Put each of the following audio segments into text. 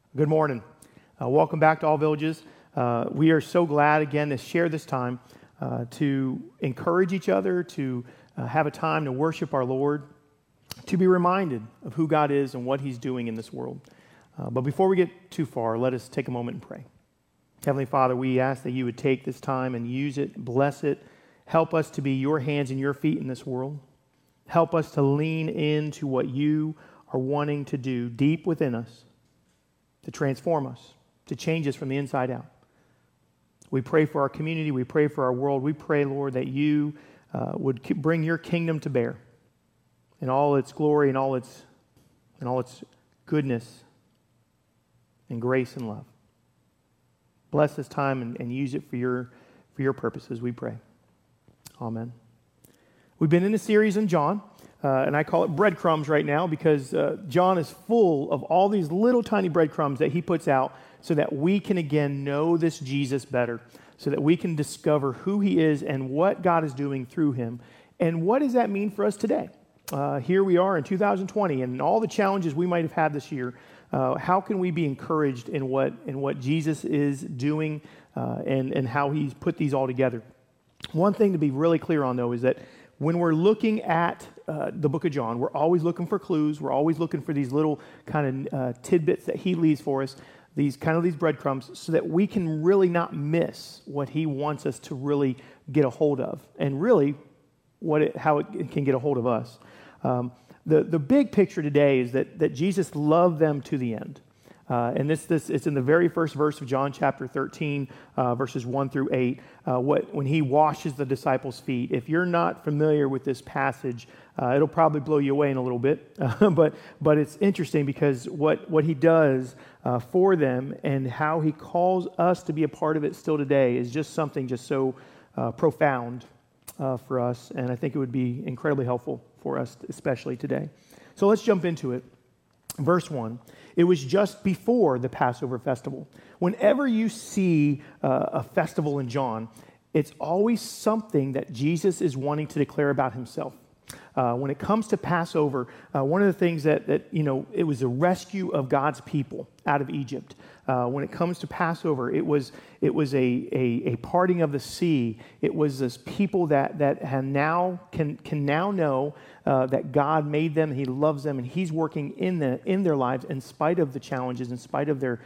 Good morning. Welcome back to All Villages. We are so glad again to share this time to encourage each other, to have a time to worship our Lord, to be reminded of who God is and what He's doing in this world. But before we get too far, let us take a moment and pray. Heavenly Father, we ask that you would take this time and use it, bless it, help us to be your hands and your feet in this world. Help us to lean into what you are wanting to do deep within us, to transform us, to change us from the inside out. We pray for our community. We pray for our world. We pray, Lord, that you would bring your kingdom to bear in all its glory and all its goodness and grace and love. Bless this time and use it for your purposes, we pray. Amen. We've been in a series on John, and I call it breadcrumbs right now because John is full of all these little tiny breadcrumbs that he puts out so that we can again know this Jesus better, so that we can discover who he is and what God is doing through him. And what does that mean for us today? Here we are in 2020 and all the challenges we might have had this year. How can we be encouraged in what Jesus is doing and how he's put these all together? One thing to be really clear on, though, is that when we're looking at the book of John, we're always looking for clues. We're always looking for these little kind of tidbits that he leaves for us, these breadcrumbs, so that we can really not miss what he wants us to really get a hold of, and really how it can get a hold of us. The big picture today is that Jesus loved them to the end. And it's in the very first verse of John chapter 13, verses 1 through 8, when he washes the disciples' feet. If you're not familiar with this passage, it'll probably blow you away in a little bit. But it's interesting because what he does for them and how he calls us to be a part of it still today is just something just so profound for us. And I think it would be incredibly helpful for us, especially today. So let's jump into it. Verse 1, it was just before the Passover festival. Whenever you see a festival in John, it's always something that Jesus is wanting to declare about himself. When it comes to Passover, one of the things that it was a rescue of God's people out of Egypt. When it comes to Passover, it was a parting of the sea. It was this people that can now know that God made them, He loves them, and He's working in their lives in spite of the challenges, in spite of their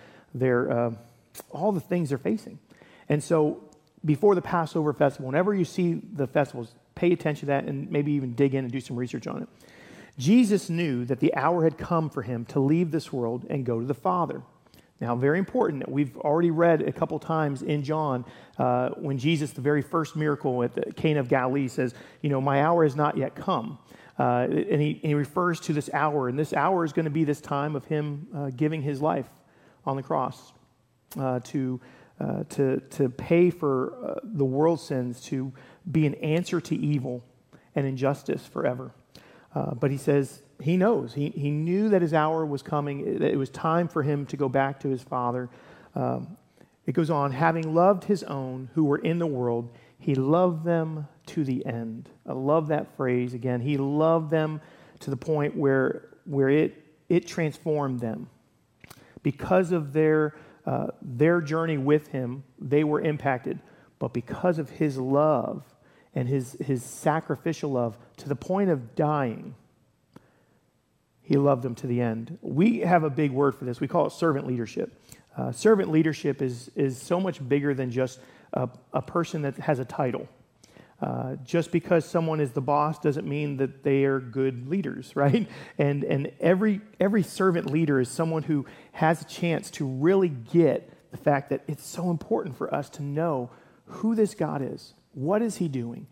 all the things they're facing. And so, before the Passover festival, whenever you see the festivals, pay attention to that and maybe even dig in and do some research on it. Jesus knew that the hour had come for him to leave this world and go to the Father. Now, very important, we've already read a couple times in John when Jesus, the very first miracle at the Cana of Galilee, says, my hour has not yet come. And he refers to this hour, and this hour is going to be this time of him giving his life on the cross to pay for the world's sins, to be an answer to evil and injustice forever. But he says he knows. He knew that his hour was coming, that it was time for him to go back to his Father. It goes on, having loved his own who were in the world, he loved them to the end. I love that phrase again. He loved them to the point where it transformed them. Because of their journey with him, they were impacted. But because of his love and his sacrificial love to the point of dying, he loved them to the end. We have a big word for this. We call it servant leadership. Servant leadership is so much bigger than just a person that has a title. Just because someone is the boss doesn't mean that they are good leaders, right? And every servant leader is someone who has a chance to really get the fact that it's so important for us to know who this God is. What is he doing?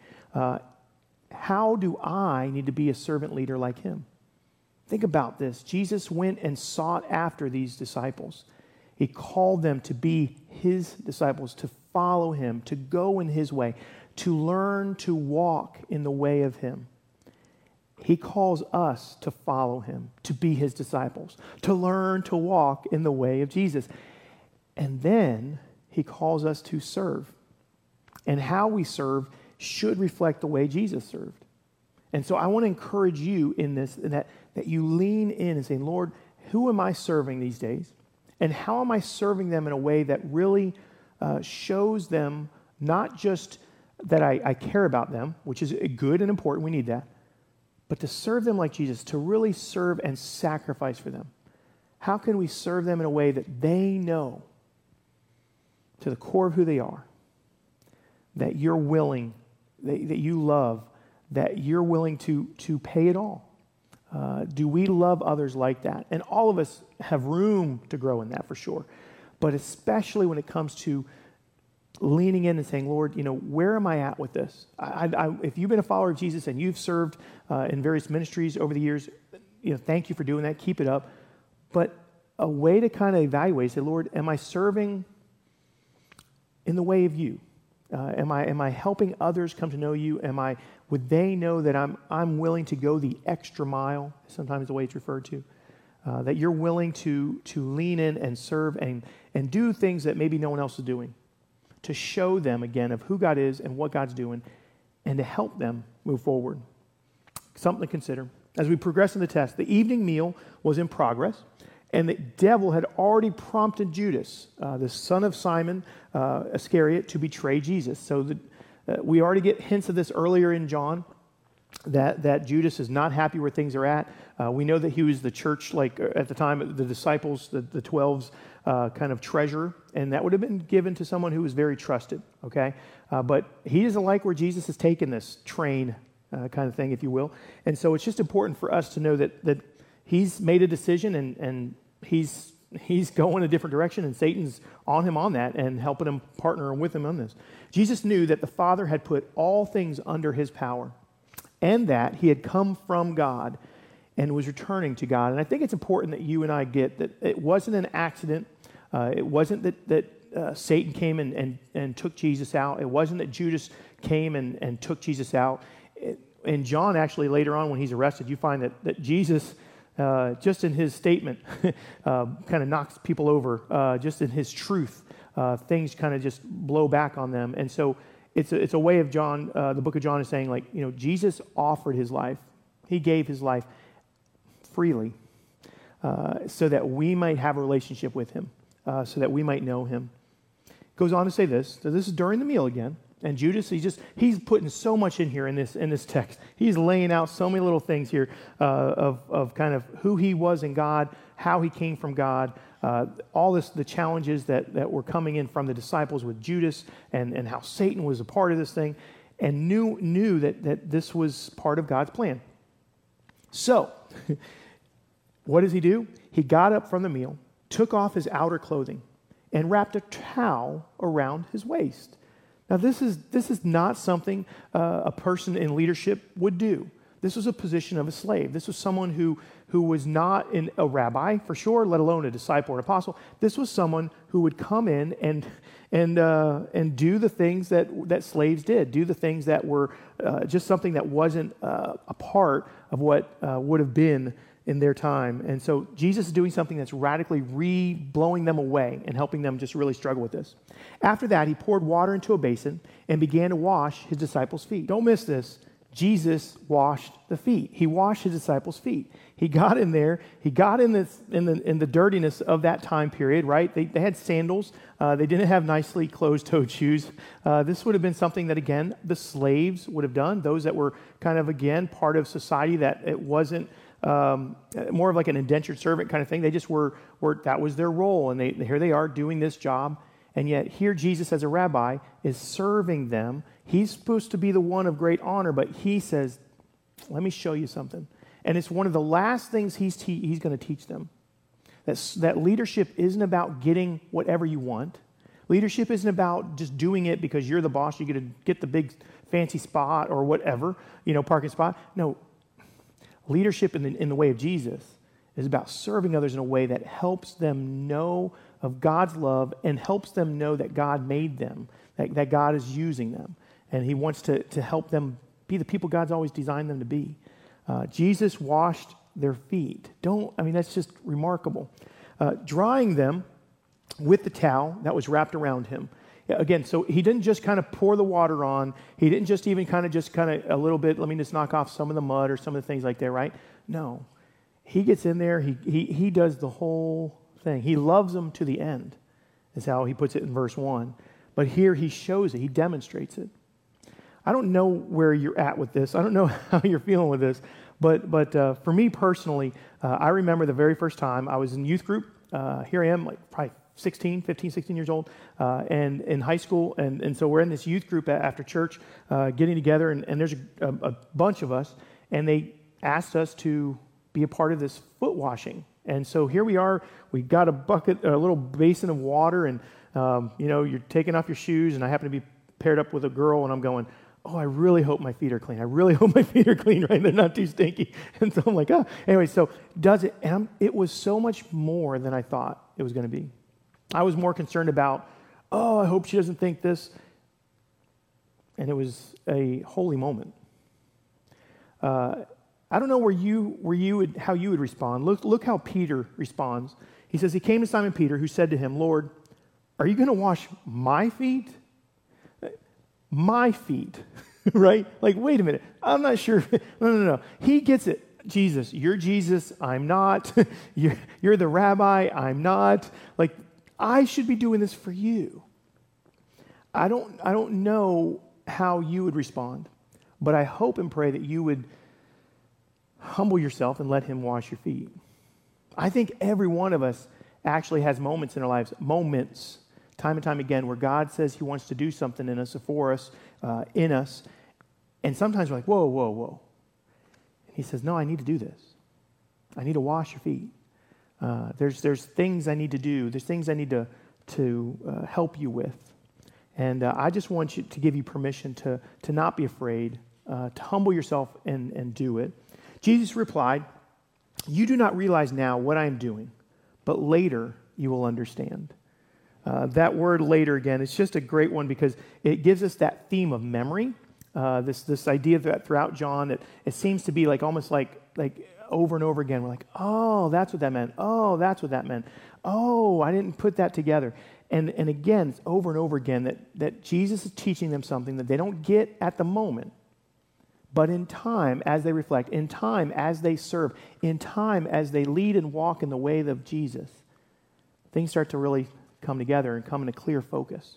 How do I need to be a servant leader like him? Think about this. Jesus went and sought after these disciples. He called them to be his disciples, to follow him, to go in his way, to learn to walk in the way of him. He calls us to follow him, to be his disciples, to learn to walk in the way of Jesus. And then he calls us to serve. And how we serve should reflect the way Jesus served. And so I want to encourage you in this, that you lean in and say, Lord, who am I serving these days? And how am I serving them in a way that really shows them not just that I care about them, which is good and important, we need that, but to serve them like Jesus, to really serve and sacrifice for them. How can we serve them in a way that they know to the core of who they are, that you're willing, that you love, that you're willing to pay it all? Do we love others like that? And all of us have room to grow in that for sure. But especially when it comes to leaning in and saying, Lord, where am I at with this? If you've been a follower of Jesus and you've served in various ministries over the years, thank you for doing that. Keep it up. But a way to kind of evaluate, say, Lord, am I serving in the way of you? Am I helping others come to know you? Would they know that I'm willing to go the extra mile? Sometimes the way it's referred to, that you're willing to lean in and serve and do things that maybe no one else is doing, to show them again of who God is and what God's doing, and to help them move forward. Something to consider as we progress in the test. The evening meal was in progress, and the devil had already prompted Judas, the son of Simon Iscariot, to betray Jesus. So we already get hints of this earlier in John, that Judas is not happy where things are at. We know that he was the church, like at the time, the disciples, the 12's kind of treasurer, and that would have been given to someone who was very trusted, okay? But he doesn't like where Jesus has taken this train kind of thing, if you will. And so it's just important for us to know that he's made a decision and he's going a different direction, and Satan's on him on that and helping him, partner with him on this. Jesus knew that the Father had put all things under his power and that he had come from God and was returning to God. And I think it's important that you and I get that it wasn't an accident. It wasn't that Satan came and took Jesus out. It wasn't that Judas came and took Jesus out. And John actually later on when he's arrested, you find that Jesus, just in his statement, kind of knocks people over. Just in his truth, things kind of just blow back on them. And so it's a way of John, the book of John is saying, like, Jesus offered his life. He gave his life freely so that we might have a relationship with him, so that we might know him. Goes on to say this. So this is during the meal again. And Judas, he's putting so much in here in this text. He's laying out so many little things here of kind of who he was in God, how he came from God, all the challenges that were coming in from the disciples with Judas, and how Satan was a part of this thing, and knew that this was part of God's plan. So, what does he do? He got up from the meal, took off his outer clothing, and wrapped a towel around his waist. Now, this is not something a person in leadership would do. This was a position of a slave. This was someone who was not a rabbi, for sure, let alone a disciple or an apostle. This was someone who would come in and do the things that slaves did, do the things that were just something that wasn't a part of what would have been in their time. And so Jesus is doing something that's radically blowing them away and helping them just really struggle with this. After that, he poured water into a basin and began to wash his disciples' feet. Don't miss this. Jesus washed the feet. He washed his disciples' feet. He got in there. He got in the dirtiness of that time period, right? They had sandals. They didn't have nicely closed-toed shoes. This would have been something that, again, the slaves would have done, those that were kind of, again, part of society that it wasn't more of like an indentured servant kind of thing. They just were that was their role, and here they are doing this job. And yet here Jesus as a rabbi is serving them. He's supposed to be the one of great honor, but he says, let me show you something. And it's one of the last things he's going to teach them. That leadership isn't about getting whatever you want. Leadership isn't about just doing it because you're the boss, you get to get the big fancy spot or whatever, parking spot. No, leadership in the way of Jesus is about serving others in a way that helps them know of God's love and helps them know that God made them, that God is using them. And he wants to help them be the people God's always designed them to be. Jesus washed their feet. That's just remarkable. Drying them with the towel that was wrapped around him. Again, so he didn't just kind of pour the water on. He didn't just even kind of a little bit, let me just knock off some of the mud or some of the things like that, right? No. He gets in there. He does the whole thing. He loves them to the end, is how he puts it in verse 1. But here he shows it. He demonstrates it. I don't know where you're at with this. I don't know how you're feeling with this. But for me personally, I remember the very first time I was in youth group. Here I am, like probably 15, 16 years old, and in high school. And so we're in this youth group after church, getting together. And there's a bunch of us. And they asked us to be a part of this foot washing. And so here we are. We got a bucket, a little basin of water. And, you're taking off your shoes. And I happen to be paired up with a girl. And I'm going, oh, I really hope my feet are clean. I really hope my feet are clean, right? They're not too stinky. And so I'm like, oh. Anyway, so does it. And it was so much more than I thought it was going to be. I was more concerned about, oh, I hope she doesn't think this. And it was a holy moment. I don't know how you would respond. Look how Peter responds. He says, he came to Simon Peter, who said to him, Lord, are you going to wash my feet? My feet, right? Like, wait a minute. I'm not sure. No. He gets it. Jesus, you're Jesus. I'm not. You're the rabbi. I'm not. Like, I should be doing this for you. I don't know how you would respond, but I hope and pray that you would humble yourself and let him wash your feet. I think every one of us actually has moments in our lives, time and time again, where God says he wants to do something in us, or for us, in us. And sometimes we're like, whoa. And he says, no, I need to do this. I need to wash your feet. There's things I need to do. There's things I need to help you with. And I just want you to give you permission to not be afraid, to humble yourself and do it. Jesus replied, you do not realize now what I am doing, but later you will understand. That word later, again, it's just a great one because it gives us that theme of memory. This idea that throughout John, it seems to be like almost like over and over again. We're like, oh, that's what that meant. Oh, that's what that meant. Oh, I didn't put that together. And again, it's over and over again that Jesus is teaching them something that they don't get at the moment. But in time, as they reflect, in time, as they serve, in time, as they lead and walk in the way of Jesus, things start to really come together and come into clear focus.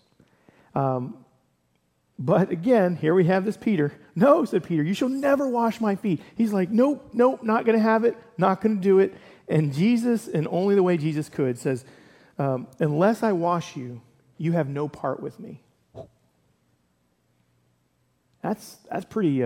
But again, here we have this Peter. No, said Peter, you shall never wash my feet. He's like, nope, not going to have it, not going to do it. And Jesus, and only the way Jesus could, says, unless I wash you, you have no part with me. That's pretty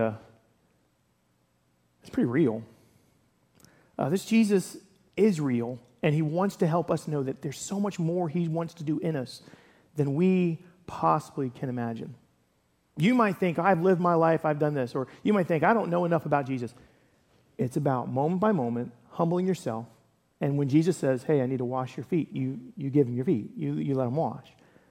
real. This Jesus is real. And he wants to help us know that there's so much more he wants to do in us than we possibly can imagine. You might think, I've lived my life, I've done this. Or you might think, I don't know enough about Jesus. It's about moment by moment, humbling yourself. And when Jesus says, hey, I need to wash your feet, you give him your feet. You let him wash.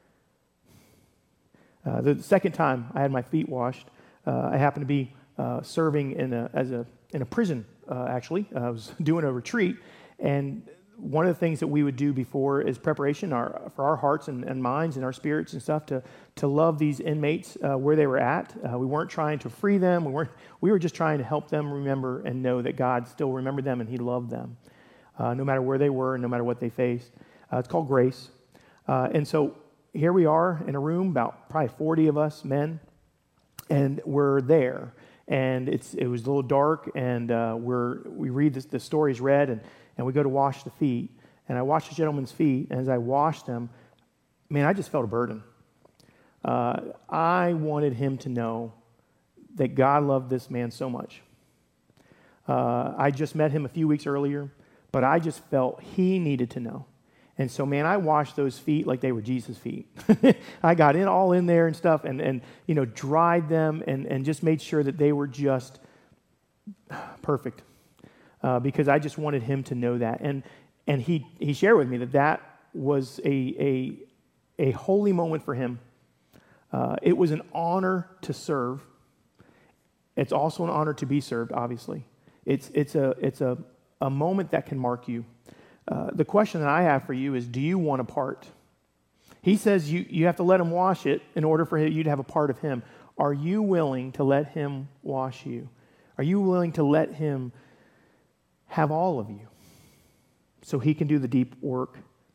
The second time I had my feet washed, I happened to be serving in a prison, actually. I was doing a retreat. And one of the things that we would do before is preparation for our hearts and minds and our spirits and stuff to love these inmates where they were at. We weren't trying to free them. We were just trying to help them remember and know that God still remembered them and he loved them, no matter where they were and no matter what they faced. It's called Grace. And so here we are in a room, about probably 40 of us men, and we're there. And it was a little dark, and we read the stories read, and we go to wash the feet. And I washed the gentleman's feet, and as I washed them, man, I just felt a burden. I wanted him to know that God loved this man so much. I just met him a few weeks earlier, but I just felt he needed to know. And so, man, I washed those feet like they were Jesus' feet. I got all in there and stuff and dried them and just made sure that they were just perfect because I just wanted him to know that. And he shared with me that was a holy moment for him. It was an honor to serve. It's also an honor to be served, obviously. It's a moment that can mark you. The question that I have for you is, do you want a part? He says you have to let him wash it in order for you to have a part of him. Are you willing to let him wash you? Are you willing to let him have all of you so he can do the deep work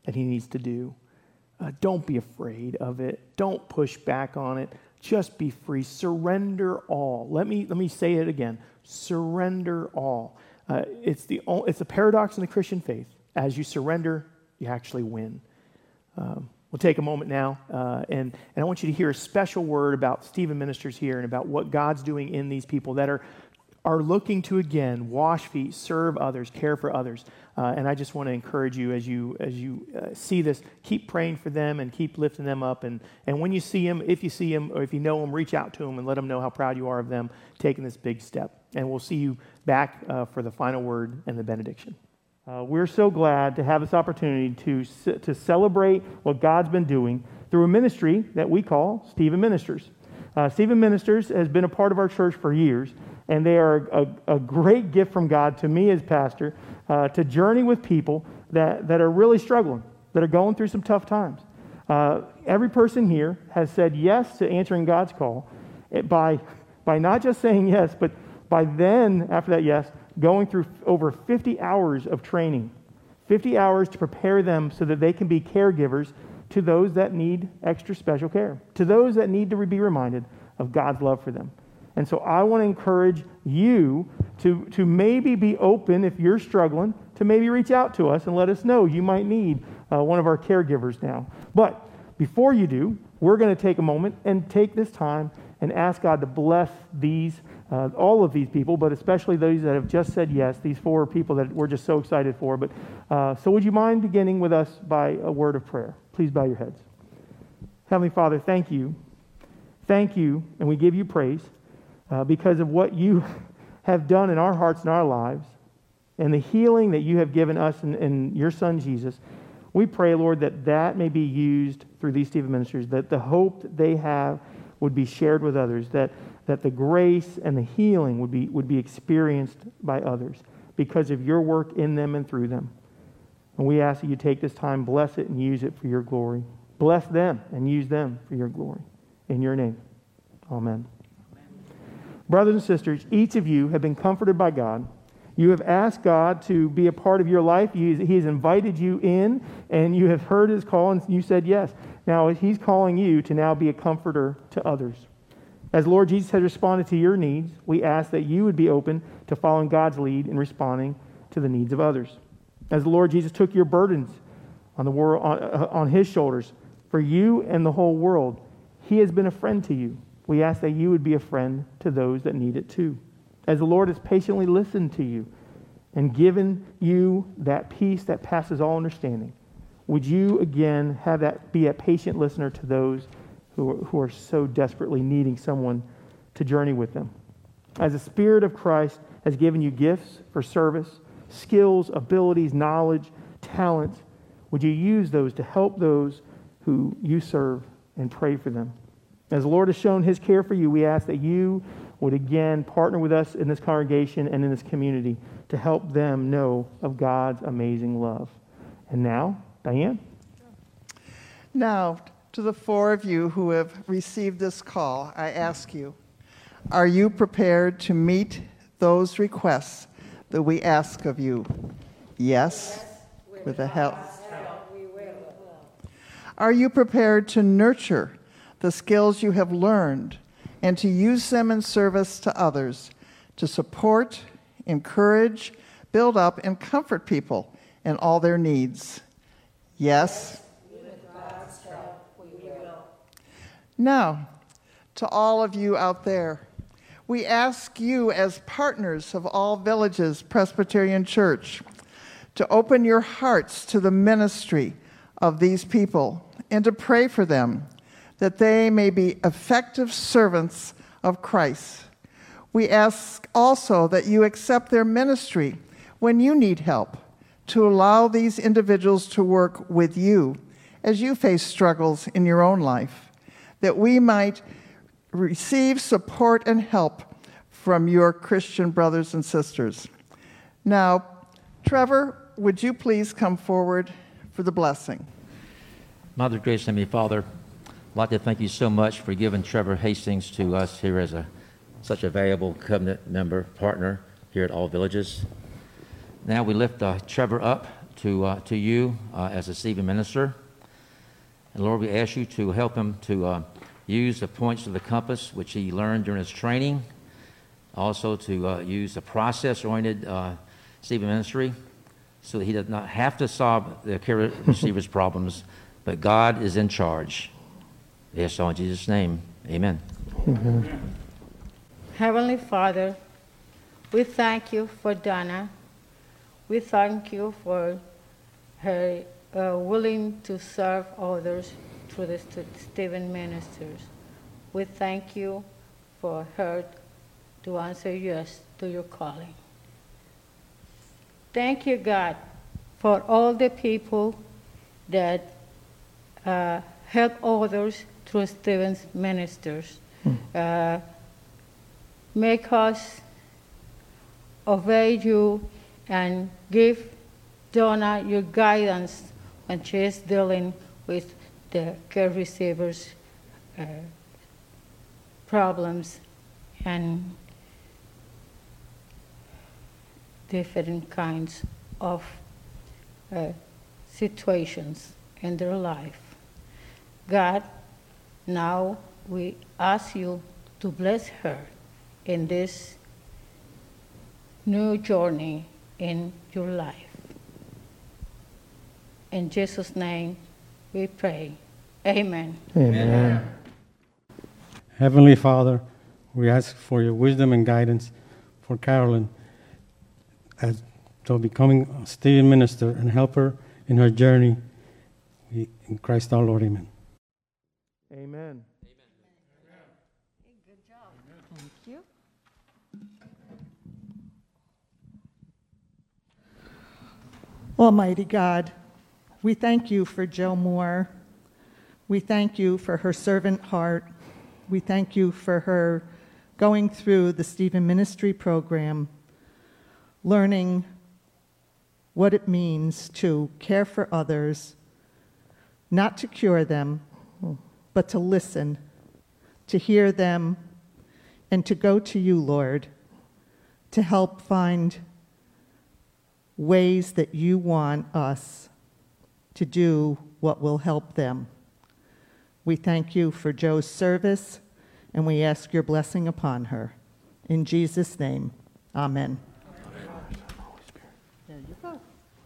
that he needs to do. Don't be afraid of it. Don't push back on it. Just be free. Surrender all. Let me say it again. Surrender all. It's a paradox in the Christian faith. As you surrender, you actually win. We'll take a moment now, and I want you to hear a special word about Stephen Ministers here and about what God's doing in these people that are looking to, again, wash feet, serve others, care for others. And I just want to encourage you as you see this, keep praying for them and keep lifting them up. And when you see them, if you see them or if you know them, reach out to them and let them know how proud you are of them taking this big step. And we'll see you back for the final word and the benediction. We're so glad to have this opportunity to celebrate what God's been doing through a ministry that we call Stephen Ministers. Stephen Ministers has been a part of our church for years, and they are a great gift from God to me as pastor to journey with people that are really struggling, that are going through some tough times. Every person here has said yes to answering God's call by not just saying yes, but by then, after that yes, going through over 50 hours of training, 50 hours to prepare them so that they can be caregivers to those that need extra special care, to those that need to be reminded of God's love for them. And so I want to encourage you to maybe be open, if you're struggling, to maybe reach out to us and let us know you might need one of our caregivers now. But before you do, we're going to take a moment and take this time and ask God to bless all of these people, but especially those that have just said yes, these 4 people that we're just so excited for. But so would you mind beginning with us by a word of prayer? Please bow your heads. Heavenly Father, thank you. Thank you, and we give you praise because of what you have done in our hearts and our lives and the healing that you have given us in your Son, Jesus. We pray, Lord, that may be used through these Stephen Ministers, that the hope that they have would be shared with others, that the grace and the healing would be experienced by others because of your work in them and through them. And we ask that you take this time, bless it, and use it for your glory. Bless them and use them for your glory. In your name, amen. Brothers and sisters, each of you have been comforted by God. You have asked God to be a part of your life. He has invited you in, and you have heard his call, and you said yes. Now he's calling you to now be a comforter to others. As Lord Jesus has responded to your needs, we ask that you would be open to following God's lead in responding to the needs of others. As the Lord Jesus took your burdens on the world on his shoulders for you and the whole world, he has been a friend to you. We ask that you would be a friend to those that need it too. As the Lord has patiently listened to you and given you that peace that passes all understanding, would you again have that be a patient listener to those who are so desperately needing someone to journey with them? As the Spirit of Christ has given you gifts for service, skills, abilities, knowledge, talents, would you use those to help those who you serve and pray for them? As the Lord has shown his care for you, we ask that you would again partner with us in this congregation and in this community to help them know of God's amazing love. And now, Diane? Now, to the 4 of you who have received this call, I ask you, are you prepared to meet those requests that we ask of you? Yes, with the help. Are you prepared to nurture the skills you have learned and to use them in service to others, to support, encourage, build up, and comfort people in all their needs? Yes. Now, to all of you out there, we ask you as partners of All Villages Presbyterian Church to open your hearts to the ministry of these people and to pray for them, that they may be effective servants of Christ. We ask also that you accept their ministry when you need help, to allow these individuals to work with you as you face struggles in your own life, that we might receive support and help from your Christian brothers and sisters. Now, Trevor, would you please come forward for the blessing? Mother Gracious Heavenly Father, I'd like to thank you so much for giving Trevor Hastings to us here as such a valuable covenant member, partner here at All Villages. Now we lift Trevor up to you as a Stephen minister. And Lord, we ask you to help him to use the points of the compass which he learned during his training, also to use the process-oriented Stephen ministry, so that he does not have to solve the care receiver's problems, but God is in charge. Yes, all in Jesus' name, amen. Amen. Heavenly Father, we thank you for Donna. We thank you for her willing to serve others through the Stephen ministers. We thank you for her to answer yes to your calling. Thank you, God, for all the people that help others through Stephen's ministers. Make us obey you and give Donna your guidance when she is dealing with the care receivers' problems and different kinds of situations in their life. God, now we ask you to bless her in this new journey in your life. In Jesus' name we pray. Amen. Amen. Heavenly Father, we ask for your wisdom and guidance for Carolyn as to becoming a Stephen minister, and help her in her journey. In Christ our Lord, amen. Amen. Good job. Thank you. Almighty God, we thank you for Jill Moore. We thank you for her servant heart. We thank you for her going through the Stephen Ministry program, learning what it means to care for others, not to cure them, but to listen, to hear them, and to go to you, Lord, to help find ways that you want us to do what will help them. We thank you for Joe's service, and we ask your blessing upon her. In Jesus' name, amen. There you go.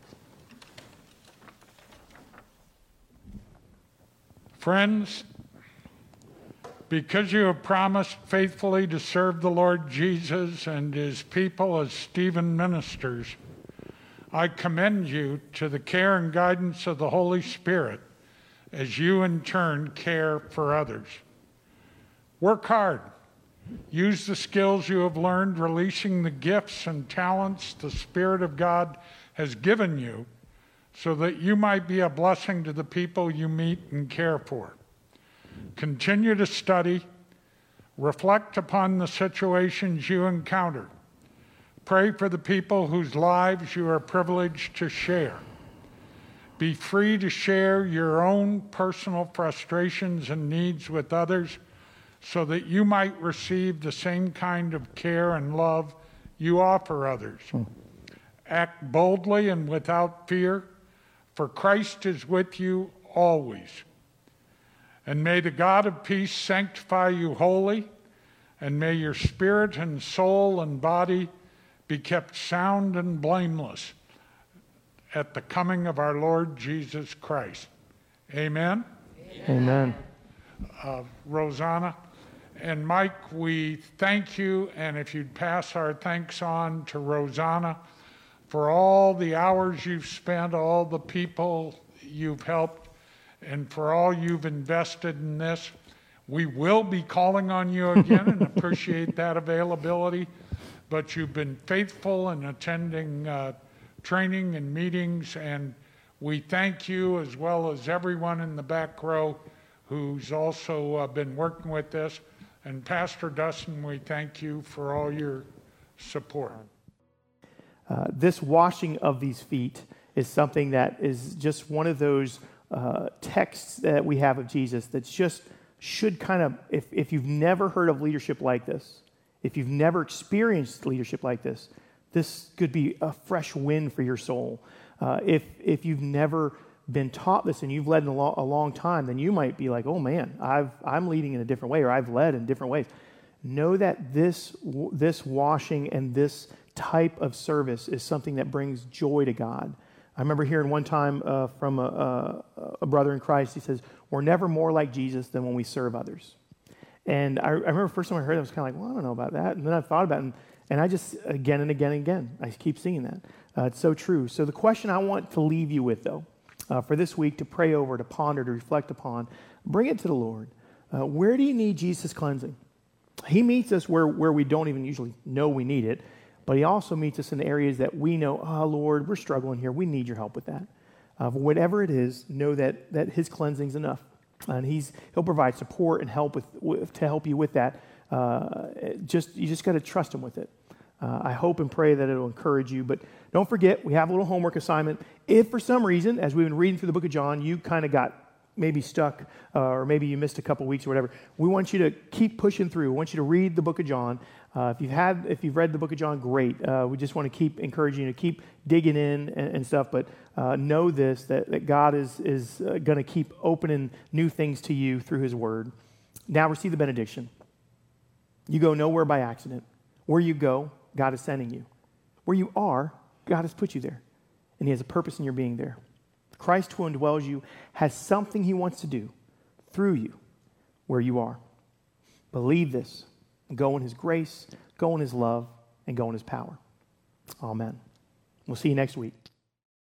Friends, because you have promised faithfully to serve the Lord Jesus and his people as Stephen ministers, I commend you to the care and guidance of the Holy Spirit as you in turn care for others. Work hard. Use the skills you have learned, releasing the gifts and talents the Spirit of God has given you, so that you might be a blessing to the people you meet and care for. Continue to study, reflect upon the situations you encounter. Pray for the people whose lives you are privileged to share. Be free to share your own personal frustrations and needs with others, so that you might receive the same kind of care and love you offer others. Act boldly and without fear, for Christ is with you always. And may the God of peace sanctify you wholly, and may your spirit and soul and body be kept sound and blameless at the coming of our Lord Jesus Christ. Amen? Amen. Rosanna and Mike, we thank you, and if you'd pass our thanks on to Rosanna for all the hours you've spent, all the people you've helped, and for all you've invested in this. We will be calling on you again and appreciate that availability, but you've been faithful in attending training and meetings, and we thank you, as well as everyone in the back row who's also been working with this. And Pastor Dustin, we thank you for all your support. This washing of these feet is something that is just one of those texts that we have of Jesus that's just should kind of, if you've never heard of leadership like this, if you've never experienced leadership like this could be a fresh wind for your soul. If you've never been taught this and you've led in a long time, then you might be like, oh man, I'm leading in a different way, or I've led in different ways. Know that this washing and this type of service is something that brings joy to God. I remember hearing one time from a brother in Christ, he says, we're never more like Jesus than when we serve others. And I remember the first time I heard it, I was kind of like, well, I don't know about that. And then I thought about it, and I just, again and again and again, I keep seeing that. It's so true. So the question I want to leave you with, though, for this week to pray over, to ponder, to reflect upon, bring it to the Lord. Where do you need Jesus' cleansing? He meets us where we don't even usually know we need it, but he also meets us in the areas that we know, oh, Lord, we're struggling here. We need your help with that. Whatever it is, know that his cleansing's enough. And he'll provide support and help to help you with that. You just got to trust him with it. I hope and pray that it'll encourage you. But don't forget, we have a little homework assignment. If for some reason, as we've been reading through the book of John, you kind of got maybe stuck, or maybe you missed a couple weeks or whatever, we want you to keep pushing through. We want you to read the book of John. If you've read the book of John, great. We just want to keep encouraging you to keep digging in and stuff. But know this, that God is going to keep opening new things to you through his word. Now receive the benediction. You go nowhere by accident. Where you go, God is sending you. Where you are, God has put you there. And he has a purpose in your being there. Christ who indwells you has something he wants to do through you where you are. Believe this. Go in his grace, go in his love, and go in his power. Amen. We'll see you next week.